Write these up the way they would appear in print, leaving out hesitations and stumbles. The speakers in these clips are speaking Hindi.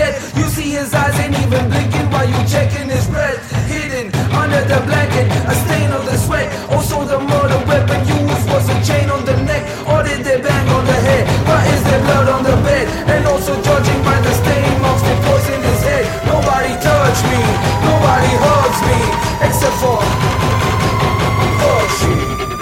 head. You see his eyes ain't even blinking while you checking his breath. Hidden under the blanket, a stain of the sweat. Also the murder weapon used was a chain on the neck. Or did they bang on the head? Why is there blood on the bed? And also judging by the stain marks, they poisoned his head. Nobody touched me, nobody hugs me, except for Hershey.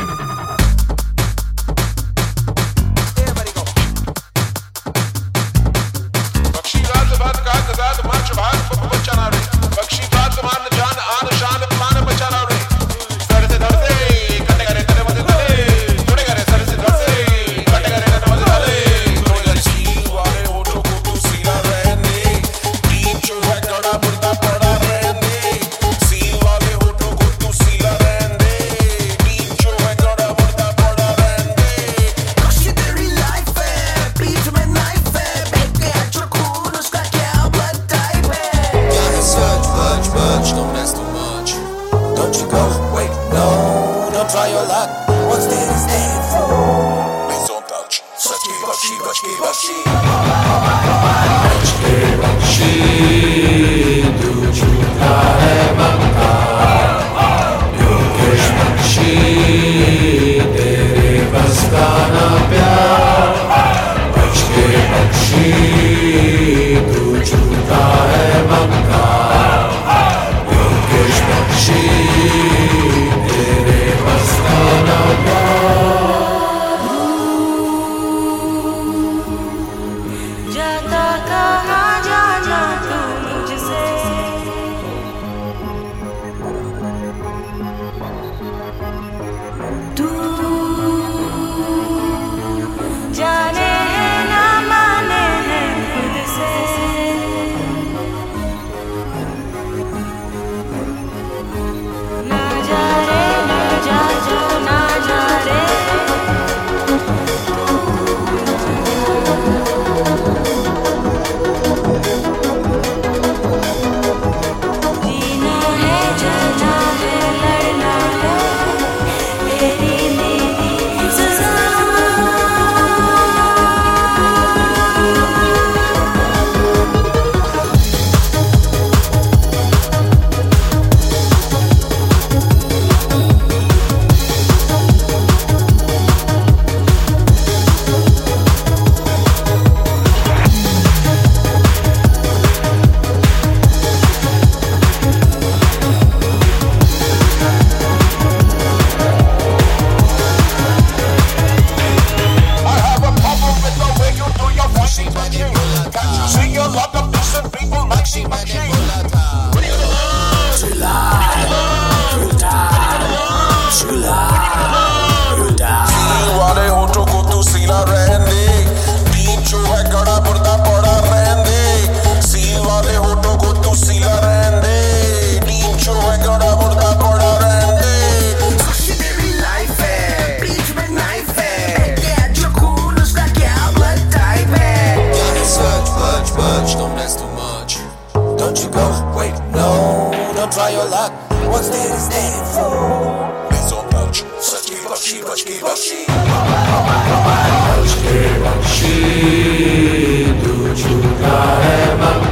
Try your luck. What's there is there for? Please don't touch. Bachki, bachki, bachki, bachki. Bachki, bachki, tu chuta hai banka. Yogesh bachki, tere bas ka na pyar. Bachki, bachki, tu chuta hai banka. Yogesh bachki. जाता कहाँ जाना तू मुझसे, तू जाने है ना माने हैं खुद से। ना जा रे ना जा जो ना जा रे, see a lot of decent people like see my chain. वाले होठों को तू सीला रहने, बीच जो है गड़ा बुर्दा पड़ा रहने। सील वाले होठों को तू सीला रहने, बीच जो है गड़ा बुर्दा पड़ा रहने। तेरी लाइफ है, बीच में नाइफ है, क्या जो खून उसका क्या ब्लड टाइप है। Fudge, don't mess too much. Don't you go, wait, no, don't try your luck. What's there is there for? Please don't touch. Bachki, bachki, bachki, bachki. Bachki, bachki, tu chuta hai